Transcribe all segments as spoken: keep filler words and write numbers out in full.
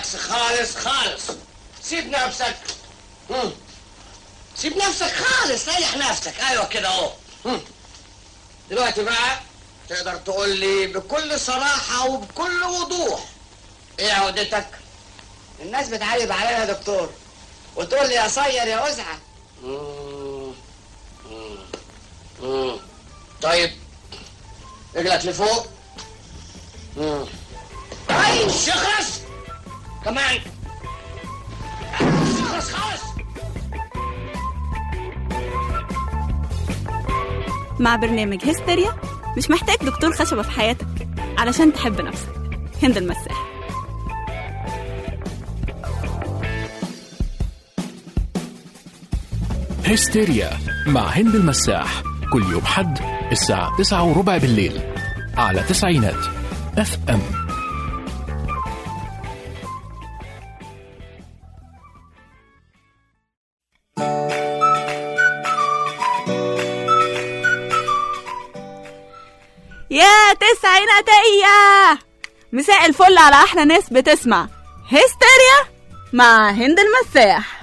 بالعكس خالص خالص. سيب نفسك. مم. سيب نفسك خالص، ريح نفسك. ايوه كده اهو. دلوقتي بقى تقدر تقول لي بكل صراحة وبكل وضوح ايه عقدتك؟ الناس بتعيب علينا يا دكتور وتقول لي يا صير يا أزعة. مم. مم. مم. طيب رجلك لفوق. مم. عايش اخرس كمان. اخرس خالص. مع برنامج هستيريا مش محتاج دكتور خشبة في حياتك علشان تحب نفسك. هند المساح. هستيريا مع هند المساح كل يوم حد الساعة تسعة وربع بالليل على تسعينات اف ام. يا تسعيناتية، مساء الفل على احلى ناس بتسمع هستيريا مع هند المساح.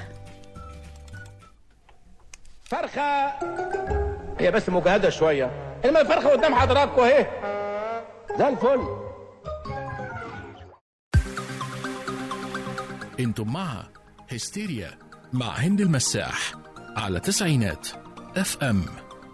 فرخة هي بس مجهدة شوية، انما الفرخة قدام حضراتكم اهي زي الفل. انتم مع هستيريا مع هند المساح على تسعينات اف ام.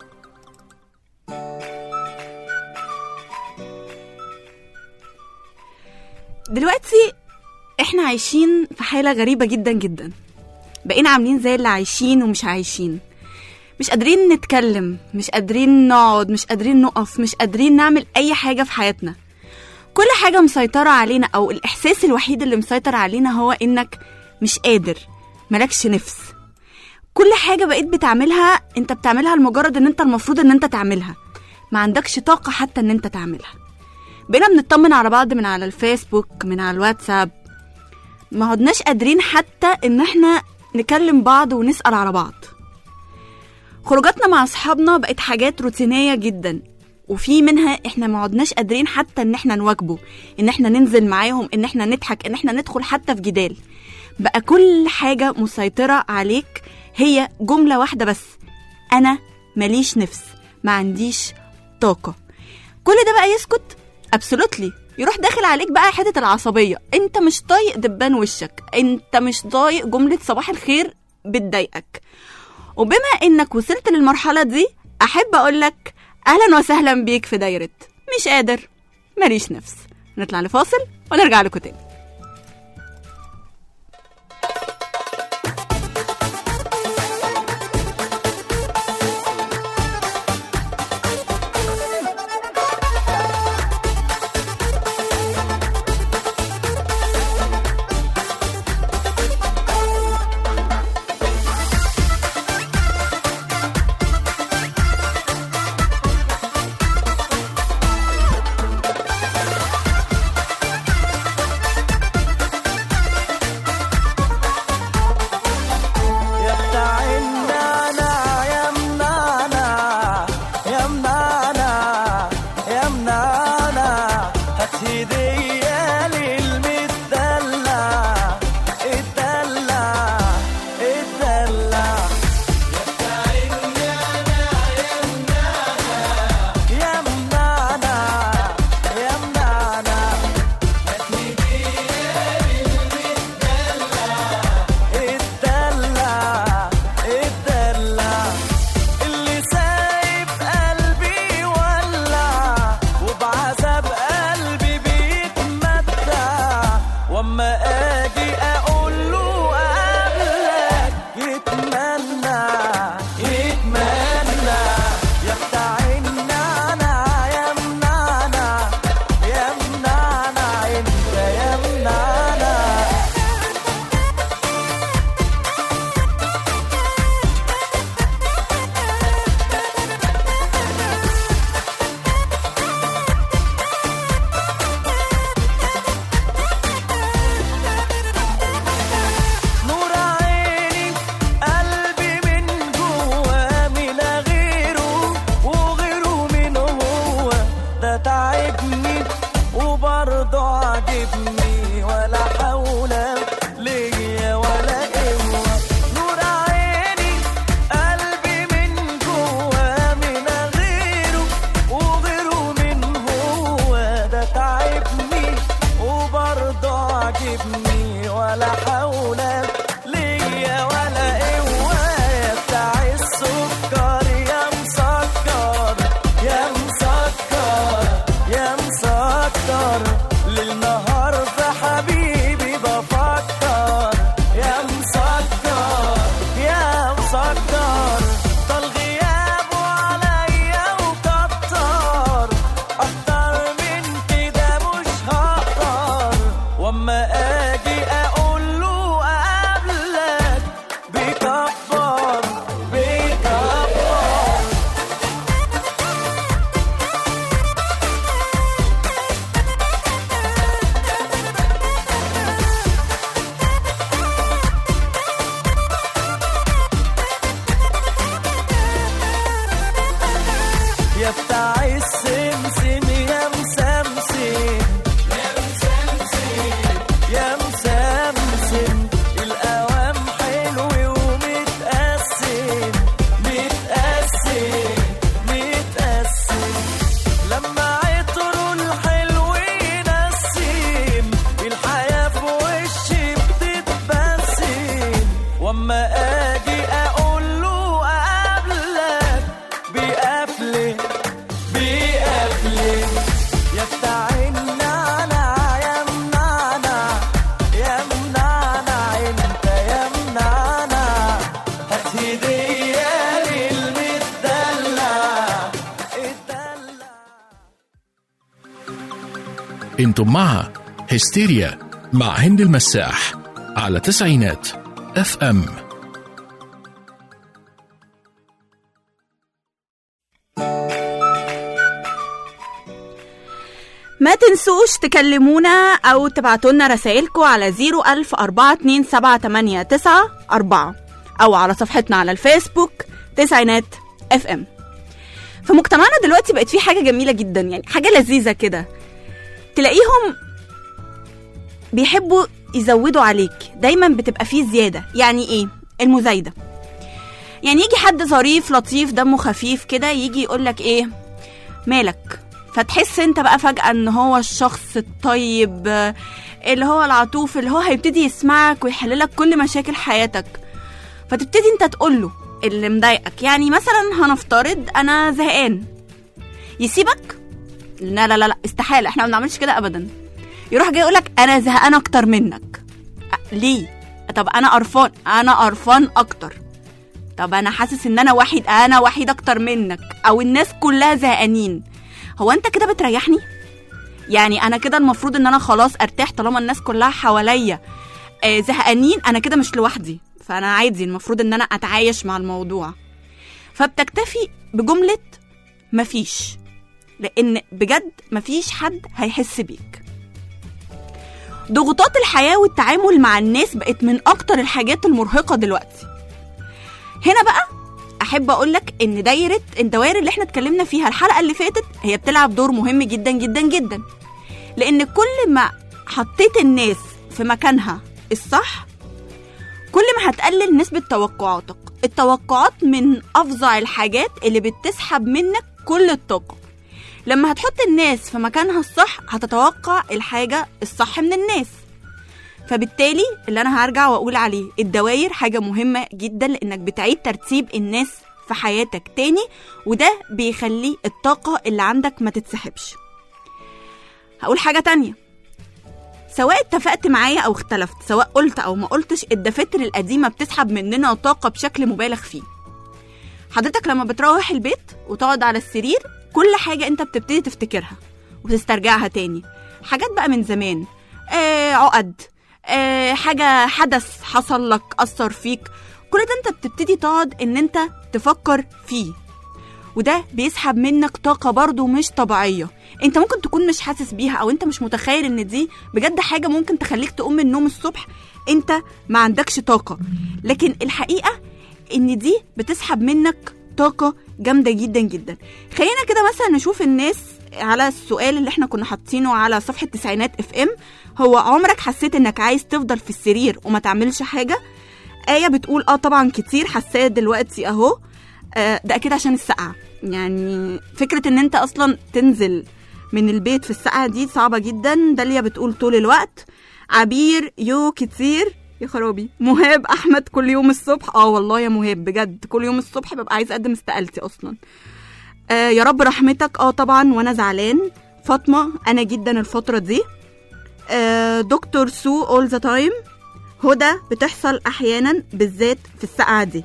دلوقتي احنا عايشين في حالة غريبة جدا جدا. بقينا عاملين زي اللي عايشين ومش عايشين، مش قادرين نتكلم، مش قادرين نقعد، مش قادرين نقف، مش قادرين نعمل اي حاجة في حياتنا. كل حاجة مسيطرة علينا، او الاحساس الوحيد اللي مسيطر علينا هو انك مش قادر، ملكش نفس. كل حاجة بقيت بتعملها انت بتعملها لمجرد ان انت المفروض ان انت تعملها، ما عندكش طاقة حتى ان انت تعملها. بقينا بنطمن على بعض من على الفيسبوك، من على الواتساب، ما عدناش قادرين حتى ان احنا نكلم بعض ونسأل على بعض. خروجاتنا مع اصحابنا بقت حاجات روتينية جدا، وفي منها احنا ما عدناش قادرين حتى ان احنا نواجبه، ان احنا ننزل معاهم، ان احنا نضحك، ان احنا ندخل حتى في جدال. بقى كل حاجة مسيطرة عليك هي جملة واحدة بس: انا ماليش نفس، ما عنديش طاقة. كل ده بقى يسكت؟ ابسولوتلي يروح داخل عليك بقى حتة العصبية. انت مش طايق دبان وشك، انت مش طايق جملة صباح الخير بتضايقك. وبما انك وصلت للمرحلة دي، احب اقولك اهلا وسهلا بيك في دايرة مش قادر ماليش نفس. نطلع لفاصل ونرجع لكم تاني. انتم مع هستيريا مع هند المساح على تسعينات اف ام. ما تنسوش تكلمونا او تبعتولنا رسائلكم على زيرو ألف أربعة اتنين سبعة تمانية تسعة أربعة او على صفحتنا على الفيسبوك تسعينات اف ام. في مجتمعنا دلوقتي بقت في حاجة جميلة جدا، يعني حاجة لذيذة كده، تلاقيهم بيحبوا يزودوا عليك، دايما بتبقى فيه زيادة. يعني ايه المزايدة؟ يعني يجي حد ظريف لطيف دمه خفيف كده يجي يقولك ايه مالك، فتحس انت بقى فجأة ان هو الشخص الطيب اللي هو العطوف اللي هو هيبتدي يسمعك ويحللك كل مشاكل حياتك، فتبتدي انت تقوله اللي مضايقك. يعني مثلا هنفترض انا زهقان، يسيبك؟ لا لا لا لا استحالة، احنا ما بنعملش كده ابدا. يروح جاي يقولك انا زهقان اكتر منك. ليه؟ طب انا قرفان، انا قرفان اكتر. طب انا حاسس ان انا وحيد، انا وحيد اكتر منك، او الناس كلها زهقانين. هو انت كده بتريحني؟ يعني انا كده المفروض ان انا خلاص ارتاح طالما الناس كلها حواليا آه زهقانين، انا كده مش لوحدي، فانا عادي المفروض ان انا اتعايش مع الموضوع. فبتكتفي بجملة مفيش، لان بجد مفيش حد هيحس بيك. ضغوطات الحياة والتعامل مع الناس بقت من اكتر الحاجات المرهقة دلوقتي. هنا بقى احب اقولك ان دايرة الدوائر اللي احنا اتكلمنا فيها الحلقة اللي فاتت هي بتلعب دور مهم جدا جدا جدا، لان كل ما حطيت الناس في مكانها الصح كل ما هتقلل نسبة توقعاتك. التوقعات من افظع الحاجات اللي بتسحب منك كل الطاقة. لما هتحط الناس في مكانها الصح هتتوقع الحاجة الصح من الناس. فبالتالي اللي انا هرجع واقول عليه الدوائر حاجة مهمة جدا، لانك بتعيد ترتيب الناس في حياتك تاني، وده بيخلي الطاقة اللي عندك ما تتسحبش. هقول حاجة تانية، سواء اتفقت معايا او اختلفت، سواء قلت او ما قلتش، الدفاتر القديمة بتسحب مننا طاقة بشكل مبالغ فيه. حضرتك لما بتروح البيت وتقعد على السرير كل حاجة انت بتبتدي تفتكرها وتسترجعها تاني، حاجات بقى من زمان، آه عقد، آه حاجة حدث حصل لك أثر فيك، كل ده انت بتبتدي تقعد ان انت تفكر فيه، وده بيسحب منك طاقة برضو مش طبيعية. انت ممكن تكون مش حاسس بيها او انت مش متخيل ان دي بجد حاجة ممكن تخليك تقوم من النوم الصبح انت ما عندكش طاقة، لكن الحقيقة ان دي بتسحب منك طاقة جامدة جدا جدا. خلينا كده مثلا نشوف الناس على السؤال اللي احنا كنا حاطينه على صفحة تسعينات اف ام، هو عمرك حسيت انك عايز تفضل في السرير وما تعملش حاجة؟ آية بتقول اه طبعا كتير حسيت دلوقتي اهو. آه ده اكيد عشان السقعة، يعني فكرة ان انت اصلا تنزل من البيت في السقعة دي صعبة جدا. داليا بتقول طول الوقت. عبير يو كتير يا خرابي. مهاب احمد كل يوم الصبح، اه والله يا مهاب بجد كل يوم الصبح ببقى عايز اقدم استقالتي اصلا. آه يا رب رحمتك، اه طبعا وانا زعلان. فاطمة انا جدا الفترة دي. آه دكتور سو all the time. هدى بتحصل احيانا بالذات في الساعة دي.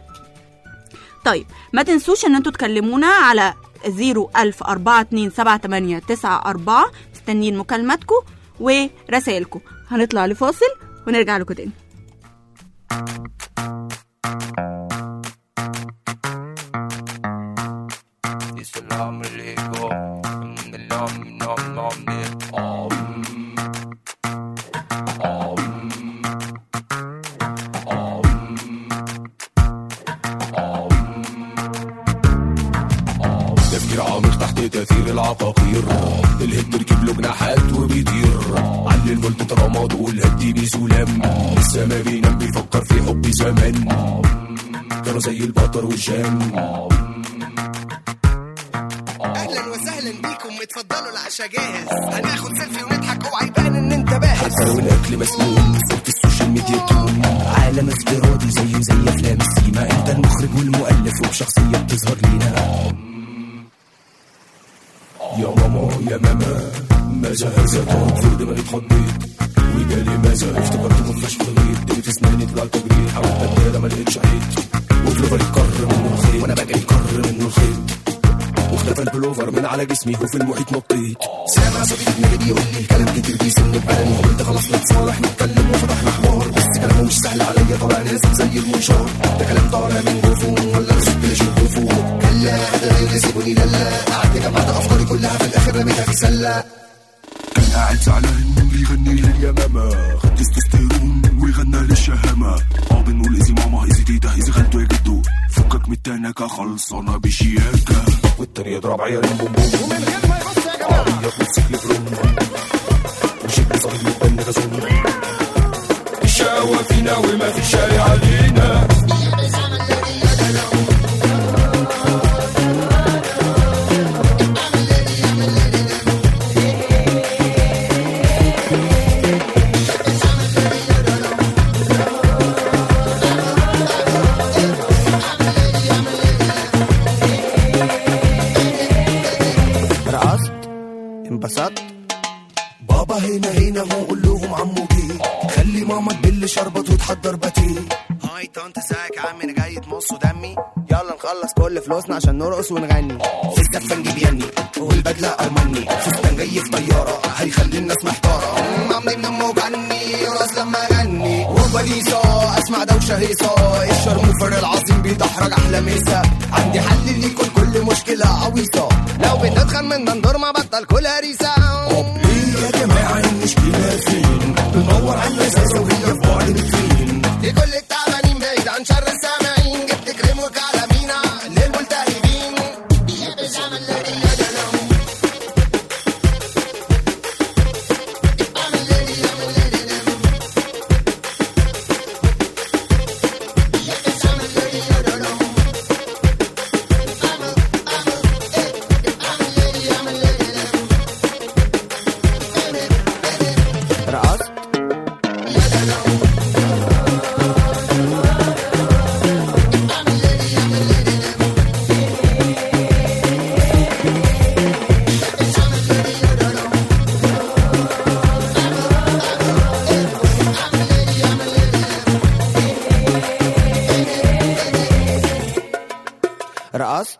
طيب ما تنسوش ان انتوا تكلمونا على زيرو ألف أربعة اتنين سبعة تمانية تسعة أربعة، مستنيين مكالماتكم ورسائلكم. هنطلع لفاصل ونرجع لكم تاني. السلام عليكم. نام نام نام تفكير عميق تحت تأثير العقاقير، الهد ركب له جناحات وبيطير، علي الفولت رماد والهدي بسلام، لسه ما بينام بيفكر في حب زمان، كانوا زي البطر والجام. اهلا وسهلا بيكم، اتفضلوا العشاء جاهز، هناخد سيلفي ونضحك وعيبان ان انت باهز. حتى لو الاكل مسموم صوت السوشيال ميديا توم، عالم افتراضي زيه زي افلام السيما، انت المخرج والمؤلف وبشخصيه بتظهر لينا. يا ماما يا ماما ماذا هذا؟ طلب فوق دماغي اتخضيت وجالي ماذا؟ افتكرت مفيش خليط، دقيت اسناني طلعت جريت، حاولت اتدارى ما لقيتش عيد، وفلوفر يكر منه الخيط وانا بجري يكر منه الخيط، واختفى البلوفر من على جسمي وفي المحيط نطيت. سامع صوت ابني بيقول لي الكلام جديد المنشار ده كلام طالع من جوفه ولا رصد اللي شوفه كلا هذا غير سيبوني للا قعدت جمعت افكاري كلها في الاخر رميتها في سله كان قاعد زعلان بيغني لليمامة خد تستوستيرون ويغنى للشهامة اه بنقول ايزي ماما ايزي تيتا ايزي خالته يا جدو فكك من التنكة خلصانة بشياكة والتانية اضرب عيالين بوم بوم ومن غير ما يبص يا جماعة عربيات موتوسيكل فروم وشكل صاحب متبنى غزون الشقاوة فينا وما في شارع علينا انبسطت بابا هنا هنا هو قول لهم عمو جه خلي ماما تبل شربت وتحضر باتيه هاي طنط ازيك يا عم انا جاي تمصوا دمي يلا نخلص كل فلوسنا عشان نرقص ونغني في الزفه نجيب يني والبدله ارمني فستان جاي في طياره هيخلي الناس محتاره عمري من امه جني راس لما اغني وبليصه اسمع دوشه هيصه الشرموفر العظيم بيدحرج احلى مسا عندي حل ليكل كل مشكله عويصه لو بنتخن من منظور ما بطل كل هريسه ايه يا جماعه المشكله فين بندور على الناس وهي في بعد الفين دي كل التعبانين بعيد عن شر السامعين جبت كريم وكعلمينا للملتهبين يا بيجامه الذي يدلهم رقصت.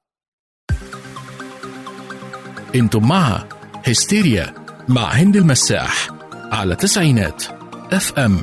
انتم مع هستيريا مع هند المساح على تسعينات اف ام.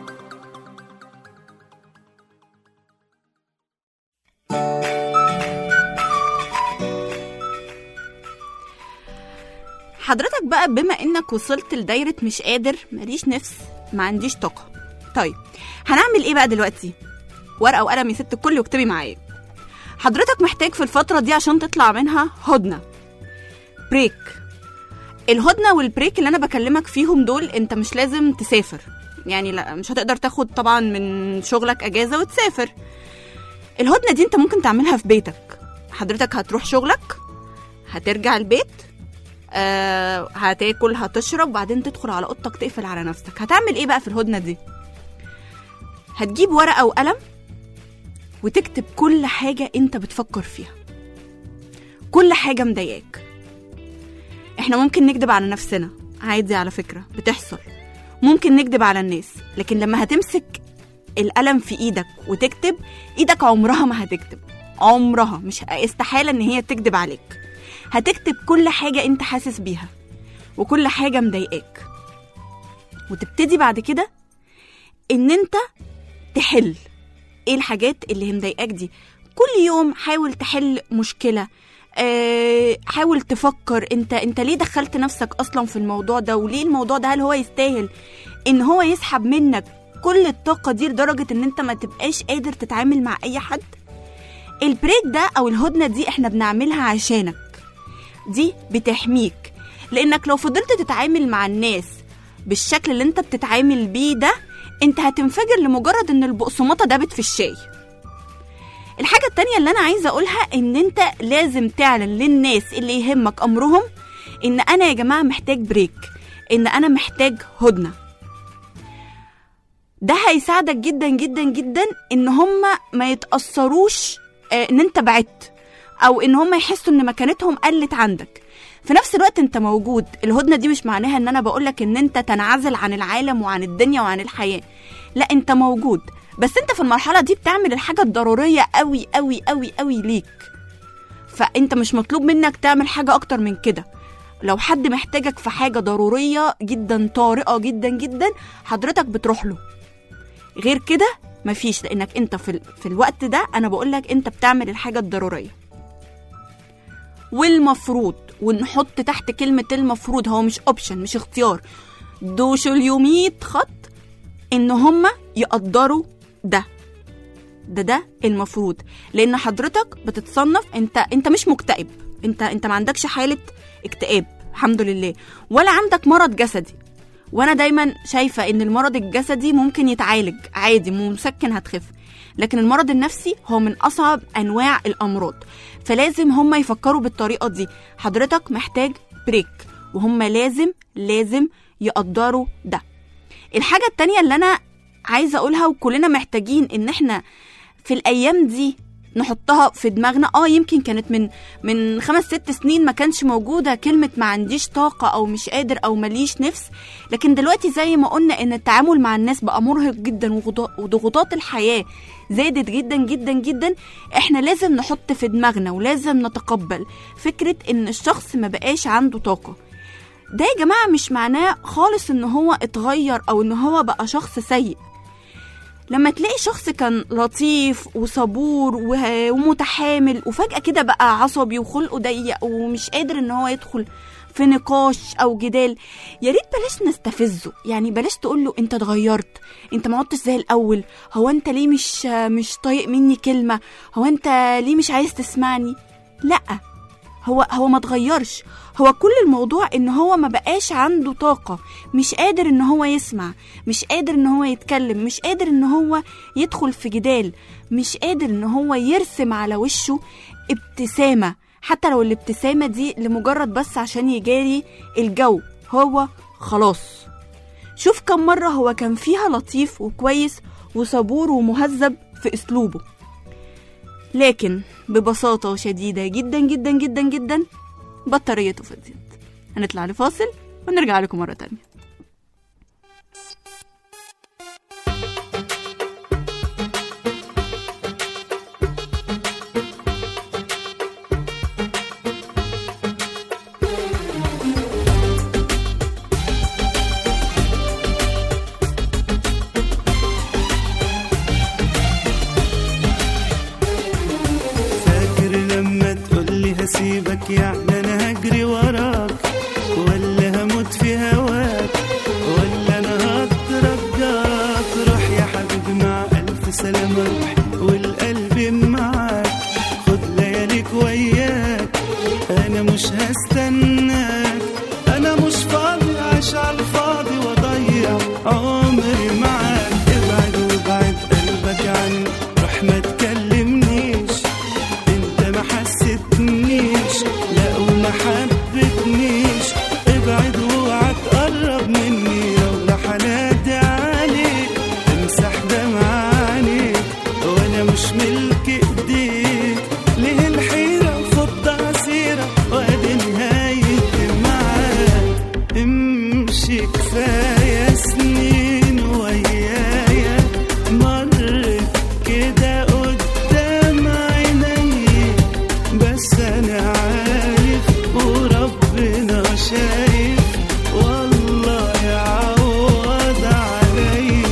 حضرتك بقى بما انك وصلت لدايرة مش قادر، ماليش نفس، ما عنديش طاقة. طيب هنعمل ايه بقى دلوقتي؟ ورقة وقلم يا ست الكل واكتبي معايا. حضرتك محتاج في الفترة دي عشان تطلع منها هدنة، بريك. الهدنة والبريك اللي انا بكلمك فيهم دول انت مش لازم تسافر، يعني لا مش هتقدر تاخد طبعا من شغلك اجازة وتسافر. الهدنة دي انت ممكن تعملها في بيتك. حضرتك هتروح شغلك، هترجع البيت، آه، هتاكل، هتشرب، وبعدين تدخل على اوضتك تقفل على نفسك. هتعمل ايه بقى في الهدنة دي؟ هتجيب ورقة وقلم وتكتب كل حاجة انت بتفكر فيها، كل حاجة مضايقاك. احنا ممكن نكذب على نفسنا عادي، على فكرة بتحصل، ممكن نكذب على الناس، لكن لما هتمسك القلم في ايدك وتكتب، ايدك عمرها ما هتكتب، عمرها، مش استحالة ان هي تكذب عليك. هتكتب كل حاجة انت حاسس بيها وكل حاجة مضايقاك، وتبتدي بعد كده ان انت تحل ايه الحاجات اللي مضايقاك دي. كل يوم حاول تحل مشكلة، أه حاول تفكر انت انت ليه دخلت نفسك اصلا في الموضوع ده، وليه الموضوع ده، هل هو يستاهل ان هو يسحب منك كل الطاقة دي لدرجة ان انت ما تبقاش قادر تتعامل مع اي حد. البريك ده او الهدنة دي احنا بنعملها عشانك، دي بتحميك، لانك لو فضلت تتعامل مع الناس بالشكل اللي انت بتتعامل بيه ده، انت هتنفجر لمجرد ان البقسماطة دابت في الشاي. الحاجة التانية اللي انا عايزة اقولها ان انت لازم تعلن للناس اللي يهمك امرهم ان انا يا جماعة محتاج بريك، ان انا محتاج هدنة. ده هيساعدك جدا جدا جدا ان هم ما يتأثروش ان انت بعدت، او ان هم يحسوا ان مكانتهم قلت عندك. في نفس الوقت انت موجود. الهدنة دي مش معناها ان انا بقولك ان انت تنعزل عن العالم وعن الدنيا وعن الحياة، لا، انت موجود، بس انت في المرحلة دي بتعمل الحاجة الضرورية قوي قوي قوي قوي ليك، فانت مش مطلوب منك تعمل حاجة اكتر من كده. لو حد محتاجك في حاجة ضرورية جدا، طارئة جدا جدا، حضرتك بتروح له. غير كده مفيش، لانك انت في, ال... في الوقت ده انا بقولك انت بتعمل الحاجة الضرورية. والمفروض، ونحط تحت كلمة المفروض، هو مش اوبشن، مش اختيار، دوشوا اليومية خط ان هم يقدروا ده ده ده المفروض. لان حضرتك بتتصنف انت انت مش مكتئب، انت انت ما عندكش حالة اكتئاب الحمد لله، ولا عندك مرض جسدي. وانا دايما شايفة ان المرض الجسدي ممكن يتعالج عادي، مسكن هتخف، لكن المرض النفسي هو من اصعب انواع الامراض. فلازم هم يفكروا بالطريقة دي، حضرتك محتاج بريك، وهم لازم لازم يقدروا ده. الحاجة التانية اللي انا عايزة اقولها، وكلنا محتاجين ان احنا في الايام دي نحطها في دماغنا، اه يمكن كانت من من خمس ست سنين ما كانش موجودة كلمة ما عنديش طاقة او مش قادر او مليش نفس، لكن دلوقتي زي ما قلنا ان التعامل مع الناس بقى مرهق جدا، وضغوطات الحياة زادت جدا جدا جدا. احنا لازم نحط في دماغنا ولازم نتقبل فكرة ان الشخص ما بقاش عنده طاقة. ده يا جماعة مش معناه خالص ان هو اتغير او ان هو بقى شخص سيء. لما تلاقي شخص كان لطيف وصبور ومتحامل وفجأة كده بقى عصبي وخلقه ضيق ومش قادر ان هو يدخل في نقاش او جدال، يا ريت بلاش نستفزه. يعني بلاش تقول له انت اتغيرت، انت ما عدتش زي الاول، هو انت ليه مش مش طايق مني كلمة، هو انت ليه مش عايز تسمعني. لا، هو هو ما اتغيرش، هو كل الموضوع ان هو ما بقاش عنده طاقة، مش قادر ان هو يسمع، مش قادر ان هو يتكلم، مش قادر ان هو يدخل في جدال، مش قادر ان هو يرسم على وشه ابتسامة، حتى لو الابتسامة دي لمجرد بس عشان يجاري الجو. هو خلاص شوف كم مرة هو كان فيها لطيف وكويس وصبور ومهذب في اسلوبه، لكن ببساطة شديدة جدا جدا جدا جدا بطاريته فضيت. هنطلع لفاصل ونرجع لكم مرة تانية. هسيبك يعني انا هجري وراك، ولا هموت في هواك، ولا انا هترجاك. روح يا حبيبي مع الف سلامة، روح والقلب معاك، خد لياليك وياك، انا مش هستناك، انا مش فاضي عايش على الفاضي واضيع عمري معاك. ابعد وابعد قلبك عني، روح ما تكلمنيش، انت ما حسيتنيش لا وما حبتنيش. ابعد واوعى تقرب مني، لو حنادي عليك امسح دمع عينيك، وانا مش ملك ايديك. ليه الحيرة خد عسيرة وادي نهايتي معاك. امشي كفاية سنين ويايا مرت كده قدام عيني، بس انا عارف وربنا شايف، والله يعوض عليا.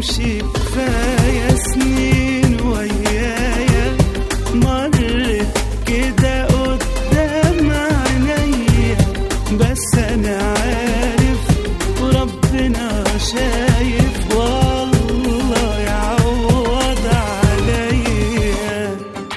امشي كفاية سنين ويايا مرت كده قدام عينيا، بس انا عارف وربنا شايف والله يعوض عليا.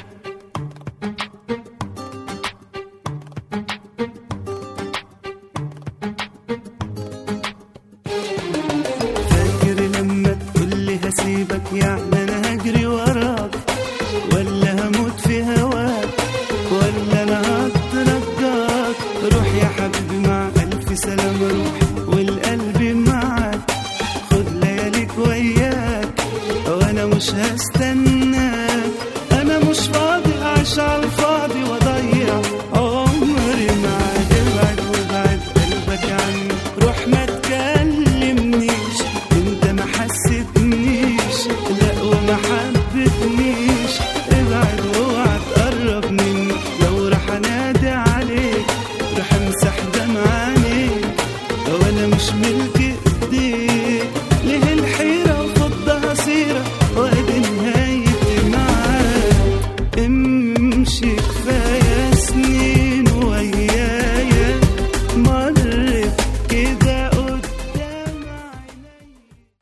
فاكر لما تقولي هسيبك يعني انا هجري وراك، ولا هموت في هواك، ولا انا هترجاك؟ روح يا حبيبي مع الف سلام روح والقلب معاك، خد لياليك وياك وانا مش هستناك. انا مش فاضي اعيش على الفاضي واضيع عمري معاك. ابعد وابعد قلبك عني، روح ما تكلمنيش، انت ما حسيتنيش لا وما حبتنيش. ابعد واوعى تقرب مني، لو راح انادي عليك راح امسح دمع عينيك، وانا مش ملك ايديك. ليه الحيرة وخدها سيرة وادي نهايتي معاك. امشي كفاية سنين ويايا مرت كده قدام عينيا.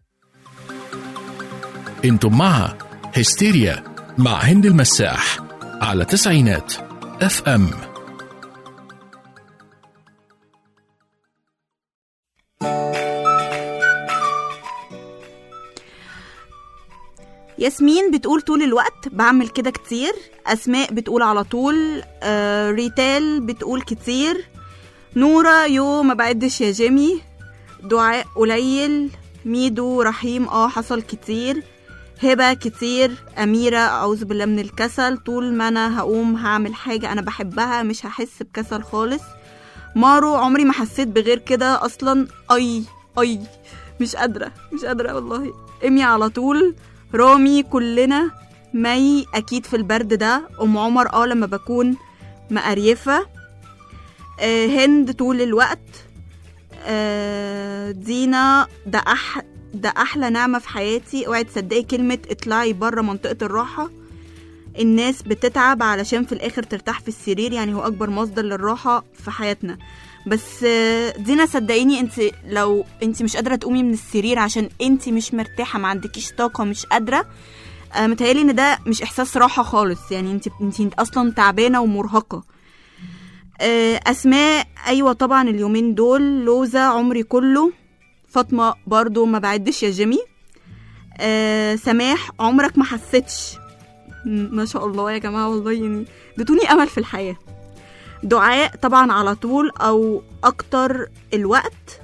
انتم مع هستيريا مع هند المساح على تسعينات اف ام. ياسمين بتقول طول الوقت بعمل كده كتير. أسماء بتقول على طول. آه ريتال بتقول كتير. نورة يو ما بعدش يا جيمي. دعاء قليل. ميدو رحيم اه حصل كتير. هبة كتير. أميرة أعوذ بالله من الكسل، طول ما أنا هقوم هعمل حاجة أنا بحبها مش هحس بكسل خالص. مارو عمري ما حسيت بغير كده أصلا. أي أي مش قادرة مش قادرة والله. إمي على طول. رامي كلنا. مي أكيد في البرد ده. أم عمر اه لما بكون مقريفة. آه هند طول الوقت. آه دينا ده أح ده أحلى نعمة في حياتي. اوعي تصدقي كلمة اطلعي بره منطقة الراحة. الناس بتتعب علشان في الآخر ترتاح في السرير، يعني هو أكبر مصدر للراحة في حياتنا. بس دينا صدقيني انت لو انت مش قادرة تقومي من السرير عشان انت مش مرتاحة ما عندكيش طاقة مش قادرة، آه متهيألي ان ده مش احساس راحة خالص، يعني انت انت اصلا تعبانة ومرهقة. آه اسماء ايوه طبعا اليومين دول. لوزة عمري كله. فاطمة برضو ما بعدش يا جيمي. آه سماح عمرك ما حسيتش. ما شاء الله يا جماعة والله يعني ادتوني امل في الحياة. دعاء طبعا على طول او اكتر الوقت.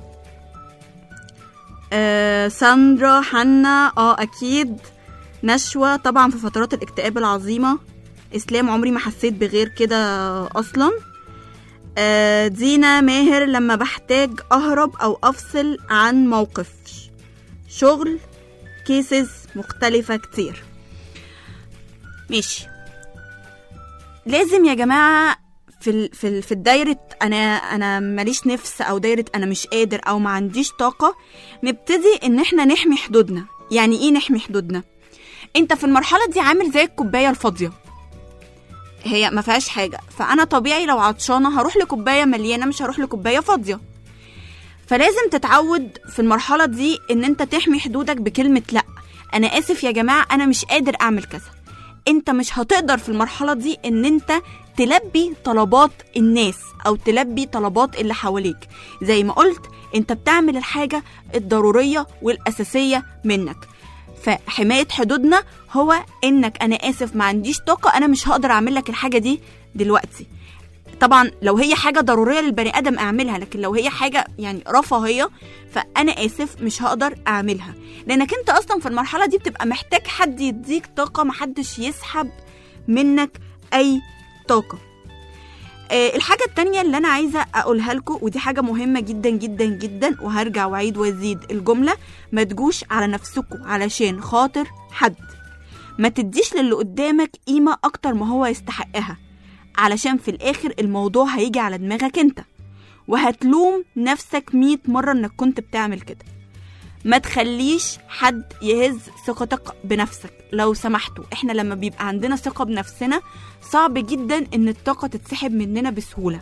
آه ساندرا حنا اه اكيد. نشوة طبعا في فترات الاكتئاب العظيمة. اسلام عمري ما حسيت بغير كده اصلا. آه دينا ماهر لما بحتاج اهرب او افصل عن موقف شغل. كيسز مختلفة كتير. ماشي. لازم يا جماعة في في في الدايره انا انا ماليش نفس او دايره انا مش قادر او ما عنديش طاقه، نبتدي ان احنا نحمي حدودنا. يعني ايه نحمي حدودنا؟ انت في المرحله دي عامل زي الكوبايه الفاضيه، هي ما فيهاش حاجه، فانا طبيعي لو عطشانه هروح لكوبايه مليانه مش هروح لكوبايه فاضيه. فلازم تتعود في المرحله دي ان انت تحمي حدودك بكلمه لا، انا اسف يا جماعه انا مش قادر اعمل كذا. انت مش هتقدر في المرحله دي ان انت تلبي طلبات الناس او تلبي طلبات اللي حواليك. زي ما قلت انت بتعمل الحاجه الضروريه والاساسيه منك. فحمايه حدودنا هو انك انا اسف ما عنديش طاقه، انا مش هقدر اعمل لك الحاجه دي دلوقتي. طبعا لو هي حاجه ضروريه للبني ادم اعملها، لكن لو هي حاجه يعني رفاهيه فانا اسف مش هقدر اعملها، لانك انت اصلا في المرحله دي بتبقى محتاج حد يديك طاقه، محدش يسحب منك اي طاقه. أه الحاجه التانية اللي انا عايزه اقولها لكم، ودي حاجه مهمه جدا جدا جدا، وهرجع واعيد وازيد الجمله، ما تجوش على نفسكم علشان خاطر حد. ما تديش للي قدامك قيمه اكتر ما هو يستحقها، علشان في الاخر الموضوع هيجي على دماغك انت، وهتلوم نفسك مية مرة انك كنت بتعمل كده. ما تخليش حد يهز ثقتك بنفسك لو سمحتوا. احنا لما بيبقى عندنا ثقة بنفسنا صعب جدا ان الطاقة تتسحب مننا بسهولة.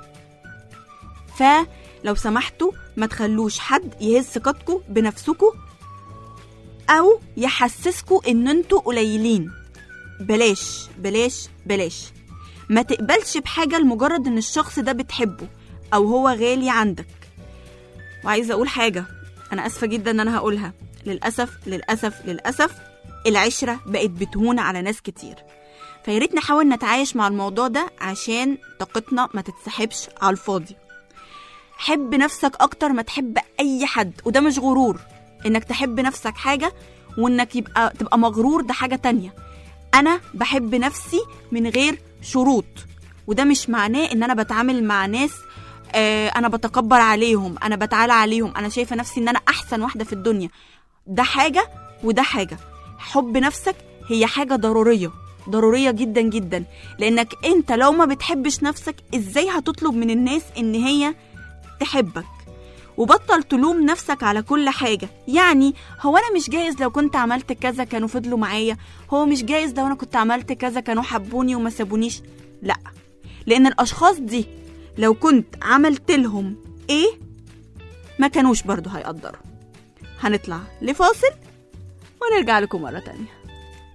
فلو سمحتوا ما تخلوش حد يهز ثقتكم بنفسكم او يحسسكوا ان انتوا قليلين. بلاش بلاش بلاش. ما تقبلش بحاجة لمجرد ان الشخص ده بتحبه او هو غالي عندك. وعايزة اقول حاجة انا اسفة جدا ان انا هقولها، للأسف للأسف للأسف العشرة بقت بتهون على ناس كتير. فياريت نحاول نتعايش مع الموضوع ده عشان طاقتنا ما تتسحبش على الفاضي. حب نفسك اكتر ما تحب اي حد، وده مش غرور. انك تحب نفسك حاجة وانك يبقى تبقى مغرور ده حاجة تانية. انا بحب نفسي من غير شروط، وده مش معناه ان انا بتعامل مع ناس آه انا بتكبر عليهم، انا بتعالى عليهم، انا شايفة نفسي ان انا احسن واحدة في الدنيا. ده حاجة وده حاجة. حب نفسك هي حاجة ضرورية ضرورية جدا جدا، لانك انت لو ما بتحبش نفسك ازاي هتطلب من الناس ان هي تحبك؟ وبطل تلوم نفسك على كل حاجة. يعني هو أنا مش جايز لو كنت عملت كذا كانوا فضلوا معايا، هو مش جايز لو أنا كنت عملت كذا كانوا حبوني وما سابونيش. لا، لأن الأشخاص دي لو كنت عملت لهم إيه ما كانوش برضو هيقدروا. هنطلع لفاصل ونرجع لكم مرة تانية.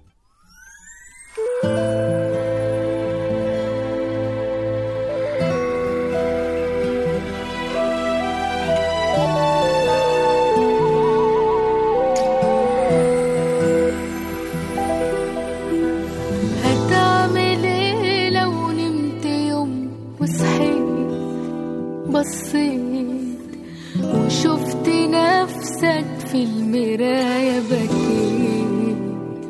بصيت وشفت نفسك في المراية بكيت،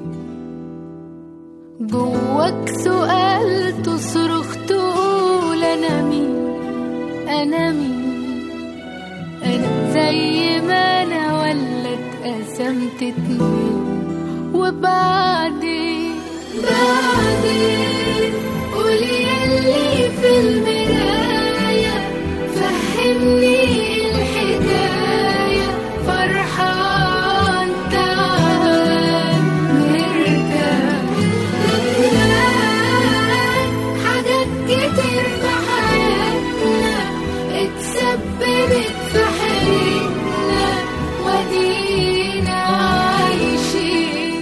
جواك سؤال تصرخ تقول أنا مين أنا مين أنا زي ما أنا ولا اتقسمت اتنين. وبعدين بعدين قولي ياللي في المراية فهمني الحكاية فرحان تعال نرجع نتلاقى. حاجات كتير في حياتنا اتسببت في حياتنا ودينا عايشين.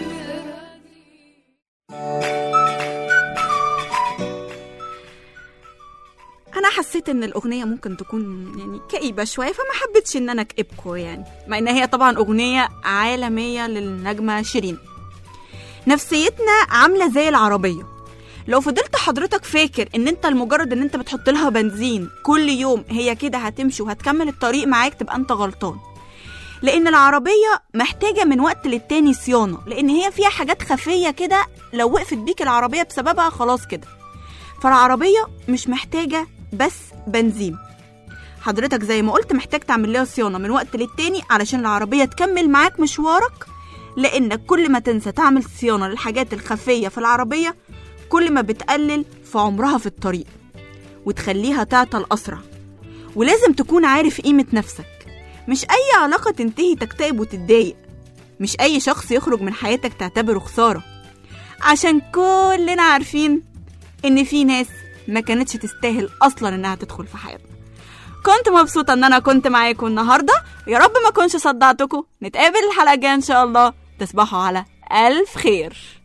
انا حسيت ان الاغنيه ممكن تكون يعني كئيبه شويه، فما حبيتش ان انا اكئبكم يعني، مع ان هي طبعا اغنيه عالميه للنجمه شيرين. نفسيتنا عامله زي العربيه، لو فضلت حضرتك فاكر ان انت المجرد ان انت بتحط لها بنزين كل يوم هي كده هتمشي وهتكمل الطريق معاك، تبقى انت غلطان. لان العربيه محتاجه من وقت للتاني صيانه، لان هي فيها حاجات خفيه كده لو وقفت بيك العربيه بسببها خلاص كده. فالعربيه مش محتاجه بس بنزين، حضرتك زي ما قلت محتاج تعمل لها صيانه من وقت للتاني علشان العربيه تكمل معاك مشوارك. لانك كل ما تنسى تعمل صيانه للحاجات الخفيه في العربيه كل ما بتقلل في عمرها في الطريق وتخليها تعطل اسرع. ولازم تكون عارف قيمه نفسك، مش اي علاقه تنتهي تكتئب وتتضايق، مش اي شخص يخرج من حياتك تعتبره خساره، عشان كلنا عارفين ان في ناس ما كانتش تستاهل اصلا انها تدخل في حياتنا. كنت مبسوطه ان انا كنت معاكم النهارده، يا رب ما كنتش صدعتكم. نتقابل الحلقه الجايه ان شاء الله. تصبحوا على الف خير.